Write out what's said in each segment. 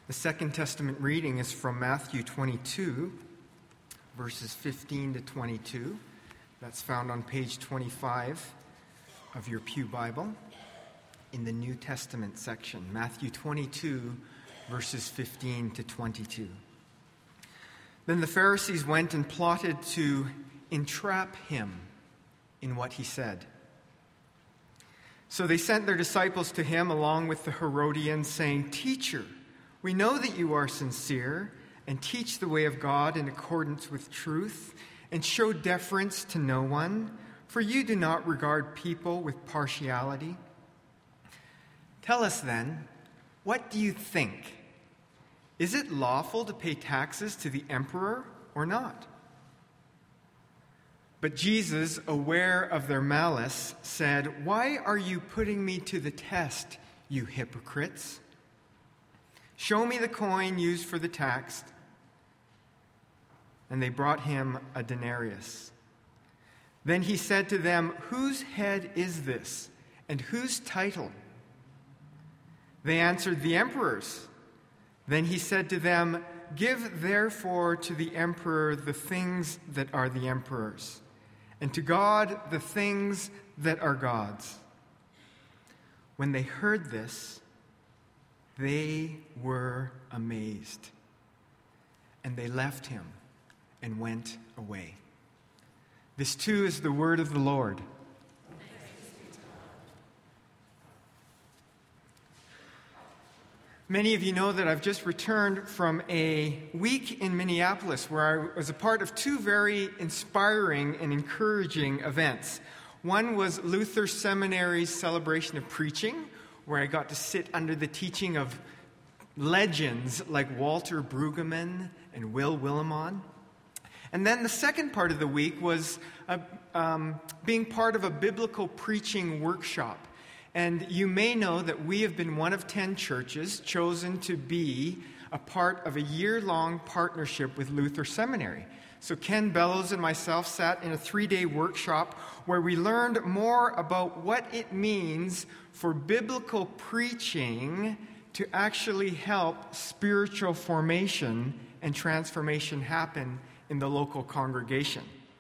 The Second Testament reading is from Matthew 22, verses 15 to 22. That's found on page 25 of your Pew Bible in the New Testament section. Matthew 22, verses 15 to 22. Then the Pharisees went and plotted to entrap him in what he said. So they sent their disciples to him along with the Herodians, saying, "Teacher, we know that you are sincere and teach the way of God in accordance with truth and show deference to no one, for you do not regard people with partiality. Tell us then, what do you think? Is it lawful to pay taxes to the emperor or not?" But Jesus, aware of their malice, said, "Why are you putting me to the test, you hypocrites? Show me the coin used for the tax." And they brought him a denarius. Then he said to them, "Whose head is this, and whose title?" They answered, "The emperor's." Then he said to them, "Give therefore to the emperor the things that are the emperor's, and to God the things that are God's." When they heard this, they were amazed, and they left him and went away. This too is the word of the Lord. Many of you know that I've just returned from a week in Minneapolis where I was a part of two very inspiring and encouraging events. One was Luther Seminary's celebration of preaching, where I got to sit under the teaching of legends like Walter Brueggemann and Will Willimon. And then the second part of the week was being part of a biblical preaching workshop. And you may know that we have been one of 10 churches chosen to be a part of a year-long partnership with Luther Seminary. So Ken Bellows and myself sat in a 3-day workshop where we learned more about what it means for biblical preaching to actually help spiritual formation and transformation happen in the local congregation.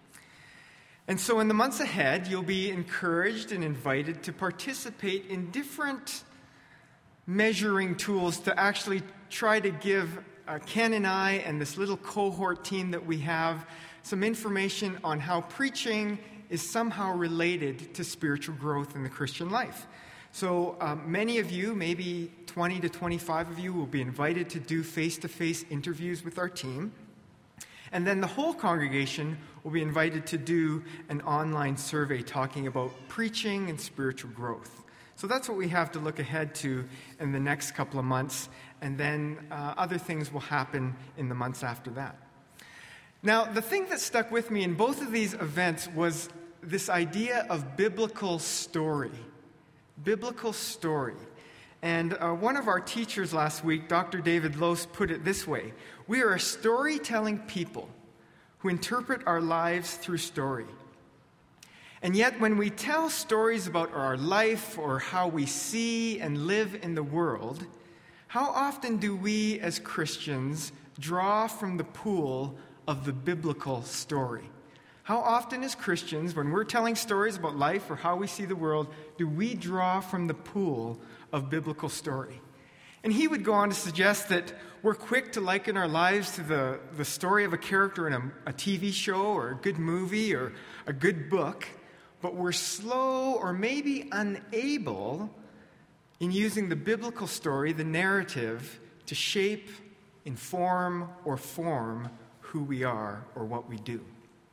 And so in the months ahead, you'll be encouraged and invited to participate in different measuring tools to actually try to give Ken and I and this little cohort team that we have some information on how preaching is somehow related to spiritual growth in the Christian life. So many of you, maybe 20 to 25 of you, will be invited to do face-to-face interviews with our team. And then the whole congregation will be invited to do an online survey talking about preaching and spiritual growth. So that's what we have to look ahead to in the next couple of months, and then other things will happen in the months after that. Now, the thing that stuck with me in both of these events was this idea of biblical story. Biblical story. And one of our teachers last week, Dr. David Lose, put it this way: we are a storytelling people who interpret our lives through story. And yet when we tell stories about our life or how we see and live in the world, how often do we as Christians draw from the pool of the biblical story? How often as Christians, when we're telling stories about life or how we see the world, do we draw from the pool of biblical story? And he would go on to suggest that we're quick to liken our lives to the story of a character in a TV show or a good movie or a good book, but we're slow or maybe unable in using the biblical story, the narrative, to shape, inform, or form who we are or what we do.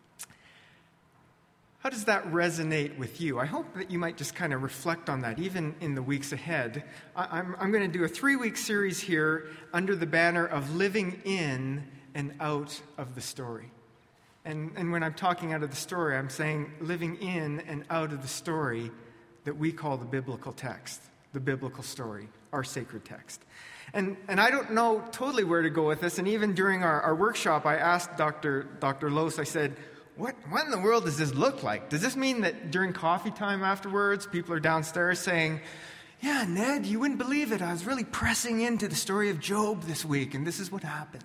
How does that resonate with you? I hope that you might just kind of reflect on that, even in the weeks ahead. I'm going to do a 3-week series here under the banner of living in and out of the story. And when I'm talking out of the story, I'm saying living in and out of the story that we call the biblical text, the biblical story, our sacred text. And I don't know totally where to go with this. And even during our workshop, I asked Dr. Lose, I said, what in the world does this look like? Does this mean that during coffee time afterwards, people are downstairs saying, Yeah, Ned, you wouldn't believe it. I was really pressing into the story of Job this week, and this is what happened.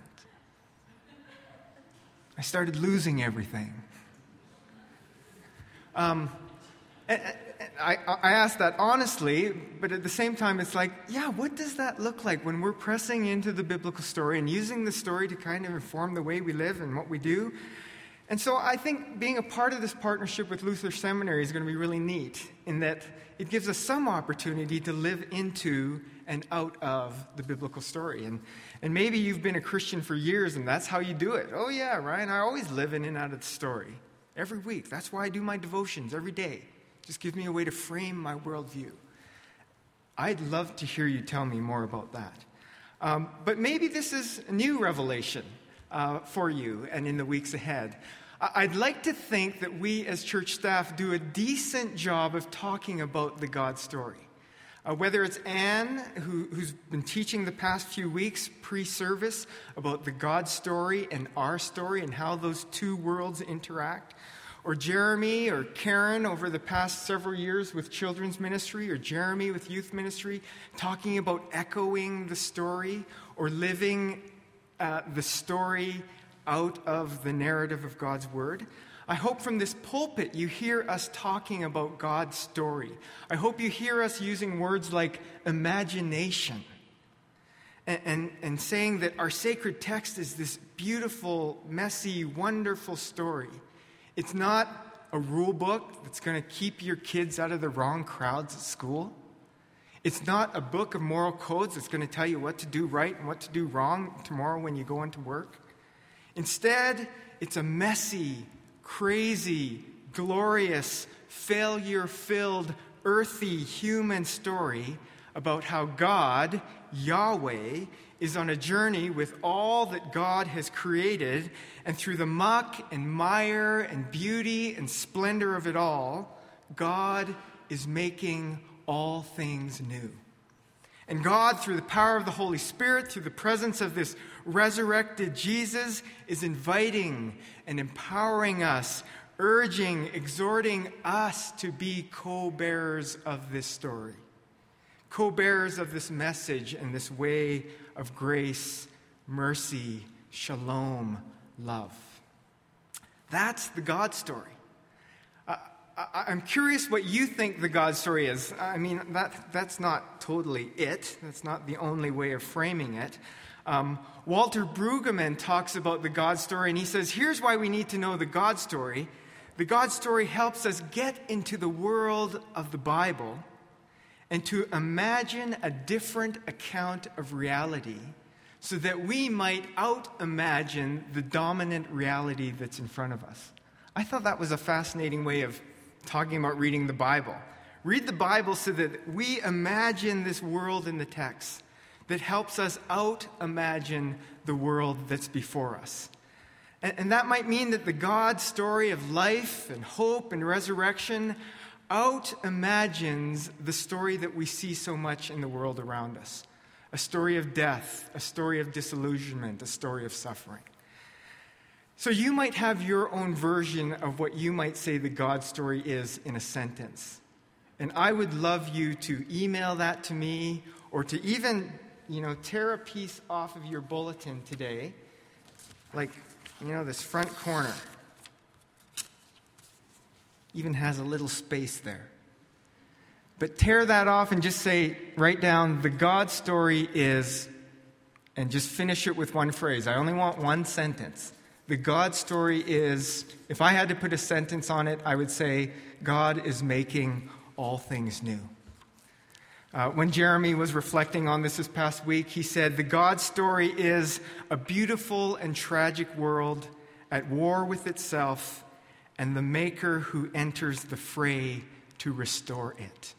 I started losing everything. I ask that honestly, but at the same time, it's like, yeah, what does that look like when we're pressing into the biblical story and using the story to kind of inform the way we live and what we do? And so I think being a part of this partnership with Luther Seminary is going to be really neat in that it gives us some opportunity to live into and out of the biblical story. And maybe you've been a Christian for years and that's how you do it. Oh yeah, Ryan, I always live in and out of the story. Every week. That's why I do my devotions every day. Just give me a way to frame my worldview. I'd love to hear you tell me more about that. But maybe this is a new revelation for you and in the weeks ahead. I'd like to think that we as church staff do a decent job of talking about the God story. Whether it's Anne, who's been teaching the past few weeks pre-service about the God story and our story and how those two worlds interact, or Jeremy or Karen over the past several years with children's ministry, or Jeremy with youth ministry, talking about echoing the story or living the story out of the narrative of God's Word. I hope from this pulpit you hear us talking about God's story. I hope you hear us using words like imagination and saying that our sacred text is this beautiful, messy, wonderful story. It's not a rule book that's going to keep your kids out of the wrong crowds at school. It's not a book of moral codes that's going to tell you what to do right and what to do wrong tomorrow when you go into work. Instead, it's a messy, crazy, glorious, failure-filled, earthy human story about how God, Yahweh, is on a journey with all that God has created, and through the muck and mire and beauty and splendor of it all, God is making all things new. And God, through the power of the Holy Spirit, through the presence of this resurrected Jesus, is inviting and empowering us, urging, exhorting us to be co-bearers of this story, co-bearers of this message and this way of grace, mercy, shalom, love. That's the God story. I'm curious what you think the God story is. I mean, that's not totally it. That's not the only way of framing it. Walter Brueggemann talks about the God story, and he says, here's why we need to know the God story. The God story helps us get into the world of the Bible and to imagine a different account of reality so that we might out-imagine the dominant reality that's in front of us. I thought that was a fascinating way of talking about reading the Bible. Read the Bible so that we imagine this world in the text that helps us out-imagine the world that's before us. And that might mean that the God story of life and hope and resurrection out-imagines the story that we see so much in the world around us. A story of death, a story of disillusionment, a story of suffering. So you might have your own version of what you might say the God story is in a sentence. And I would love you to email that to me or to even, tear a piece off of your bulletin today. Like, this front corner even has a little space there. But tear that off and just write down, the God story is, and just finish it with one phrase. I only want one sentence. The God story is, if I had to put a sentence on it, I would say, God is making all things new. When Jeremy was reflecting on this past week, he said, the God story is a beautiful and tragic world at war with itself and the maker who enters the fray to restore it.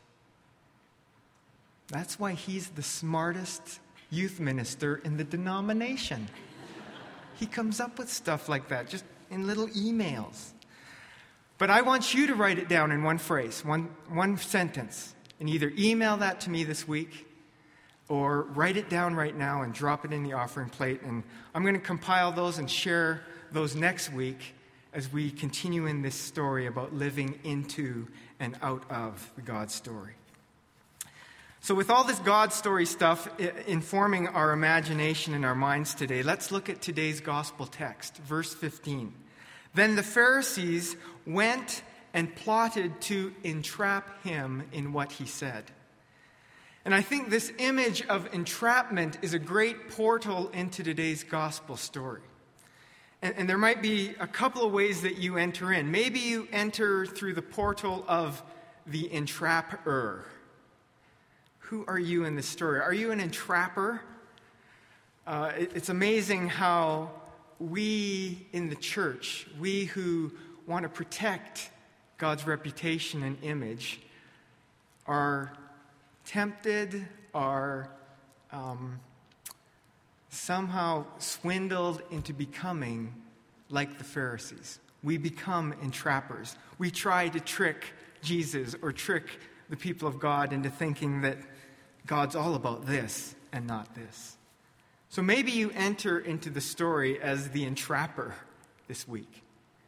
That's why he's the smartest youth minister in the denomination. He comes up with stuff like that, just in little emails. But I want you to write it down in one phrase, one sentence, and either email that to me this week or write it down right now and drop it in the offering plate. And I'm going to compile those and share those next week as we continue in this story about living into and out of the God story. So with all this God story stuff informing our imagination and our minds today, let's look at today's gospel text, verse 15. Then the Pharisees went and plotted to entrap him in what he said. And I think this image of entrapment is a great portal into today's gospel story. And there might be a couple of ways that you enter in. Maybe you enter through the portal of the entrapper. Who are you in this story? Are you an entrapper? It's amazing how we in the church, we who want to protect God's reputation and image, are tempted, are somehow swindled into becoming like the Pharisees. We become entrappers. We try to trick Jesus or trick the people of God into thinking that God's all about this and not this. So maybe you enter into the story as the entrapper this week.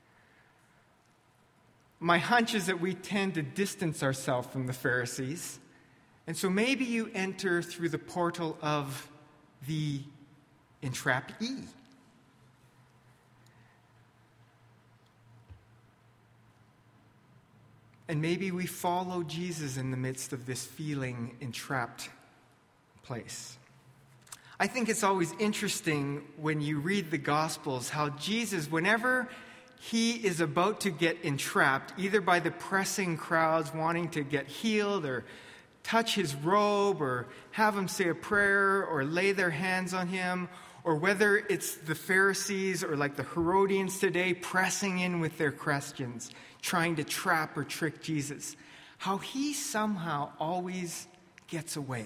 My hunch is that we tend to distance ourselves from the Pharisees. And so maybe you enter through the portal of the entrapee. And maybe we follow Jesus in the midst of this feeling entrapped place. I think it's always interesting when you read the Gospels how Jesus, whenever he is about to get entrapped, either by the pressing crowds wanting to get healed or touch his robe or have him say a prayer or lay their hands on him, or whether it's the Pharisees or like the Herodians today pressing in with their questions, trying to trap or trick Jesus, how he somehow always gets away.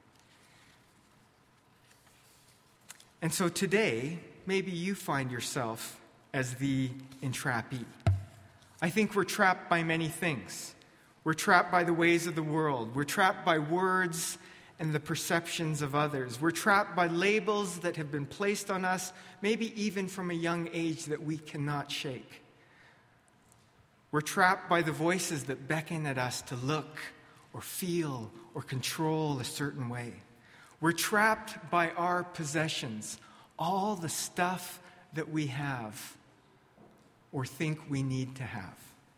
And so today, maybe you find yourself as the entrapee. I think we're trapped by many things. We're trapped by the ways of the world. We're trapped by words and the perceptions of others. We're trapped by labels that have been placed on us, maybe even from a young age, that we cannot shake. We're trapped by the voices that beckon at us to look or feel or control a certain way. We're trapped by our possessions, all the stuff that we have or think we need to have.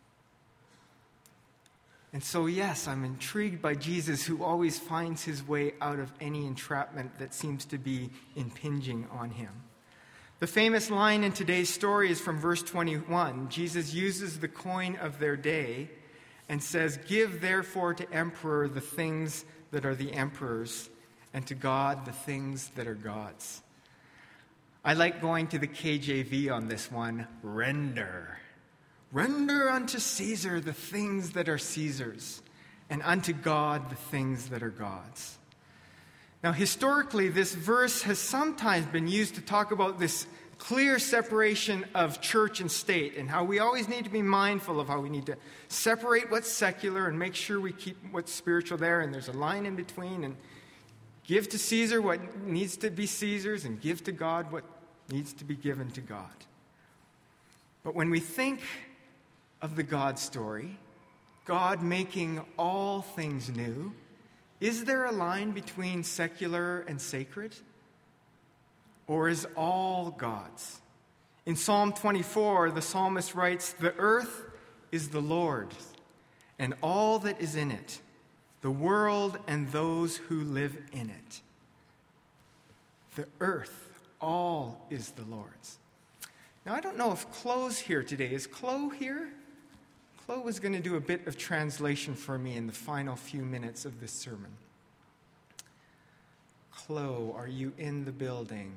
And so, yes, I'm intrigued by Jesus, who always finds his way out of any entrapment that seems to be impinging on him. The famous line in today's story is from verse 21. Jesus uses the coin of their day and says, "Give therefore to emperor the things that are the emperor's, and to God the things that are God's." I like going to the KJV on this one. Render. Render unto Caesar the things that are Caesar's, and unto God the things that are God's. Now, historically, this verse has sometimes been used to talk about this clear separation of church and state, and how we always need to be mindful of how we need to separate what's secular and make sure we keep what's spiritual there, and there's a line in between, and give to Caesar what needs to be Caesar's, and give to God what needs to be given to God. But when we think of the God story, God making all things new, is there a line between secular and sacred? Or is all God's? In Psalm 24, the psalmist writes, "The earth is the Lord's, and all that is in it, the world and those who live in it." The earth, all is the Lord's. Now, I don't know if Chloe's here today. Is Chloe here? Chloe was going to do a bit of translation for me in the final few minutes of this sermon. Chloe, are you in the building?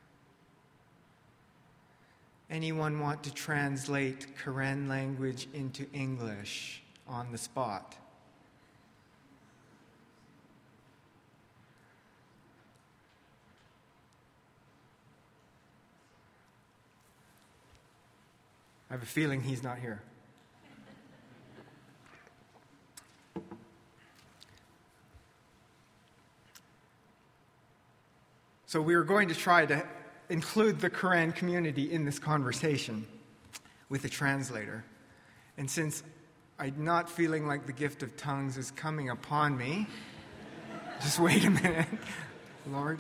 Anyone want to translate Karen language into English on the spot? I have a feeling he's not here. So we were going to try to include the Quran community in this conversation with a translator. And since I'm not feeling like the gift of tongues is coming upon me, Just wait a minute, Lord.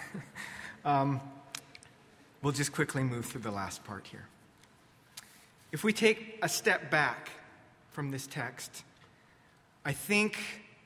We'll just quickly move through the last part here. If we take a step back from this text, I think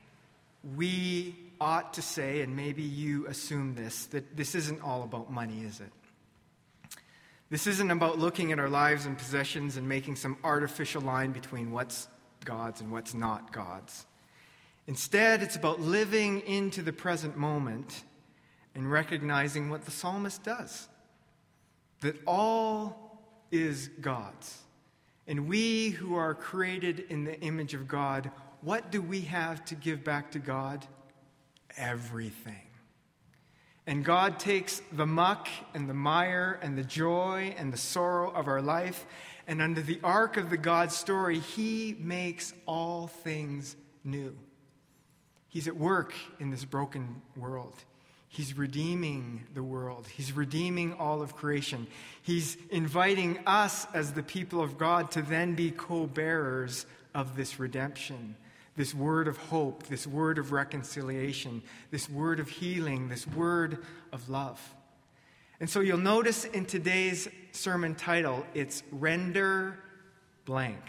we ought to say, and maybe you assume this, that this isn't all about money, is it? This isn't about looking at our lives and possessions and making some artificial line between what's God's and what's not God's. Instead, it's about living into the present moment and recognizing what the psalmist does, that all is God's. And we who are created in the image of God, what do we have to give back to God? Everything. And God takes the muck and the mire and the joy and the sorrow of our life, and under the arc of the God story, He makes all things new. He's at work in this broken world. He's redeeming the world. He's redeeming all of creation. He's inviting us as the people of God to then be co-bearers of this redemption, this word of hope, this word of reconciliation, this word of healing, this word of love. And so you'll notice in today's sermon title, it's Render Blank.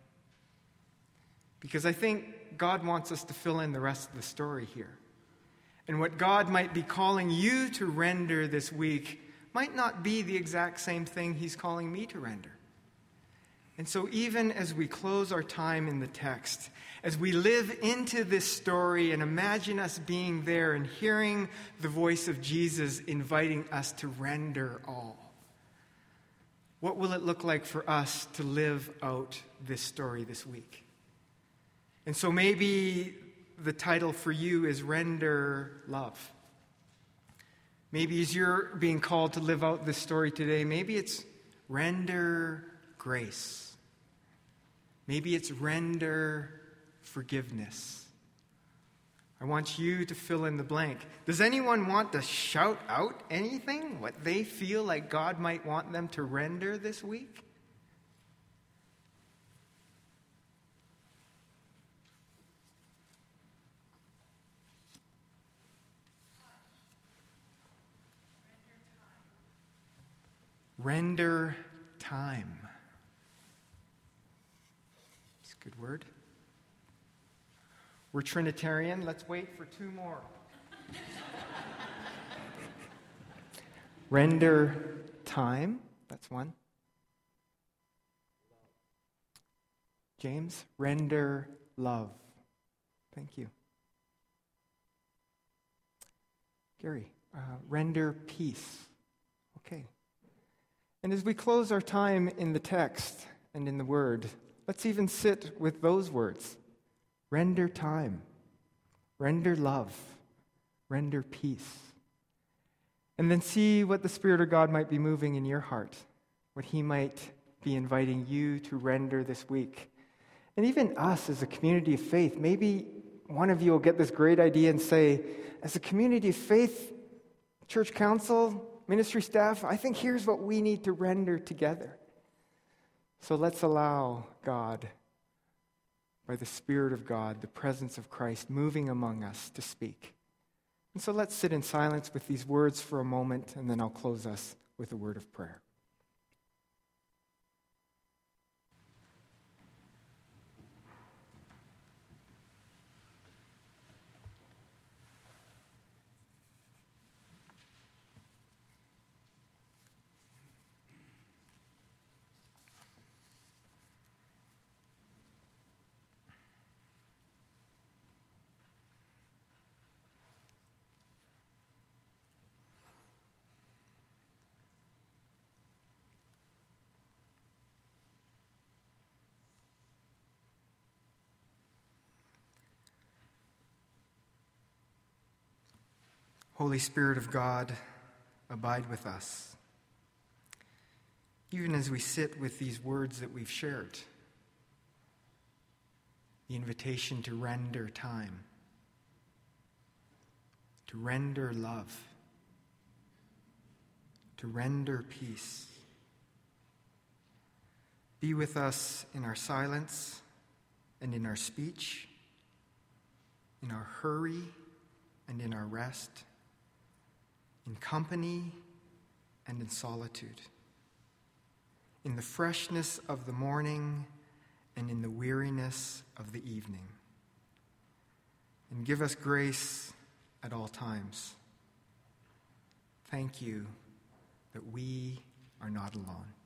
Because I think God wants us to fill in the rest of the story here. And what God might be calling you to render this week might not be the exact same thing He's calling me to render. And so even as we close our time in the text, as we live into this story and imagine us being there and hearing the voice of Jesus inviting us to render all, what will it look like for us to live out this story this week? And so maybe the title for you is Render Love. Maybe as you're being called to live out this story today, maybe it's Render Grace. Maybe it's Render Forgiveness. I want you to fill in the blank. Does anyone want to shout out anything, what they feel like God might want them to render this week? Render time. It's a good word. We're Trinitarian. Let's wait for two more. Render time. That's one. James, render love. Thank you. Gary, render peace. Okay. And as we close our time in the text and in the Word, let's even sit with those words. Render time, render love, render peace. And then see what the Spirit of God might be moving in your heart, what He might be inviting you to render this week. And even us as a community of faith, maybe one of you will get this great idea and say, as a community of faith, church council, ministry staff, I think here's what we need to render together. So let's allow God, by the Spirit of God, the presence of Christ moving among us to speak. And so let's sit in silence with these words for a moment, and then I'll close us with a word of prayer. Holy Spirit of God, abide with us, even as we sit with these words that we've shared. The invitation to render time, to render love, to render peace. Be with us in our silence and in our speech, in our hurry and in our rest, in company and in solitude, in the freshness of the morning and in the weariness of the evening. And give us grace at all times. Thank you that we are not alone.